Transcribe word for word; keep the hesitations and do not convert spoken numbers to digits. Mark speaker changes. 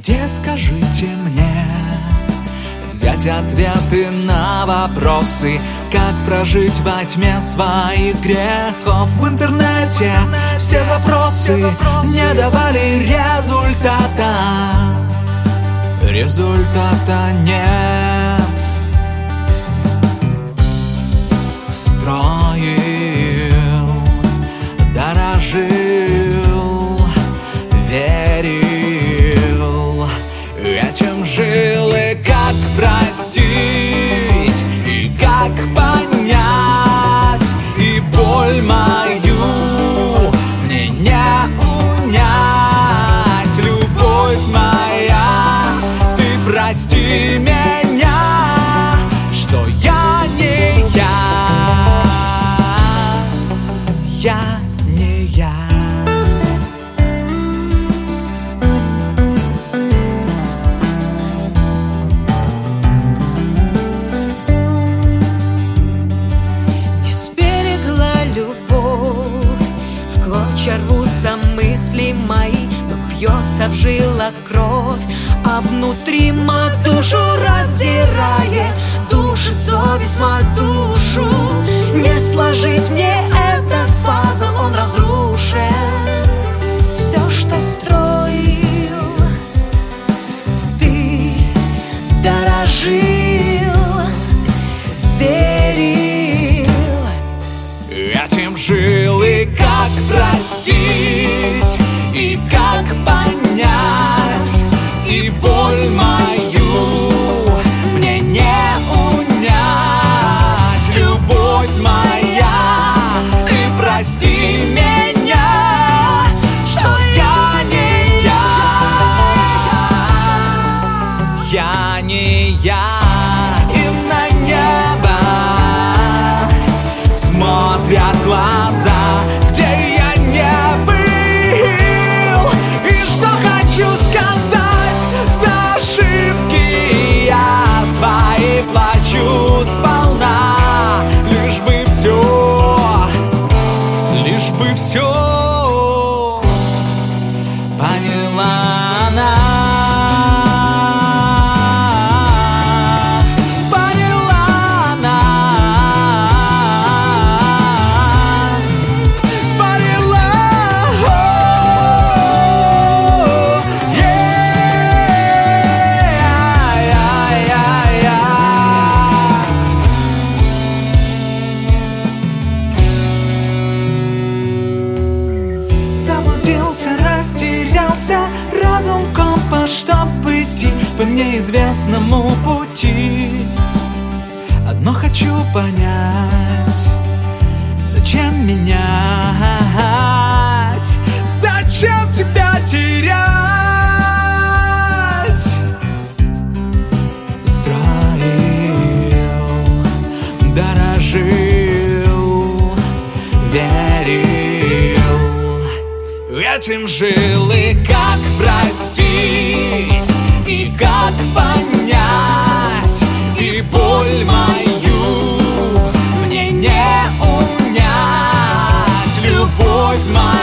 Speaker 1: Где, скажите мне, взять ответы на вопросы, как прожить во тьме своих грехов? В интернете все запросы не давали результата. Результата нет. Строил, дорожил, верил, этим жил. И как простить, и как понять, и боль мою мне не унять. Любовь моя, ты прости меня, что я не я, я не я.
Speaker 2: Не сберегла любовь, в клочья рвутся мысли мои, но бьется в жилах кровь, а внутри ма душу раздирает, душит совесть ма душу. Не сложить мне этот пазл, он разрушен. Все, что строил, ты дорожил, верил,
Speaker 1: этим жил. И как простить, и как понять, и боль мою мне не унять. Любовь моя, ты прости меня, что я не я, я не я. И на небо смотрят глаза, где я не был. И что хочу сказать, за ошибки я свои плачу сполна. Лишь бы все, лишь бы все поняла она. Поняла она. Поняла. Заблудился, растерялся разум компас, чтоб идти по неизвестному пути. Одно хочу понять, зачем менять, зачем тебя терять? Строил, дорожил, верил, этим жил. И как простить, и как понять, и боль мою мне не унять. Любовь моя,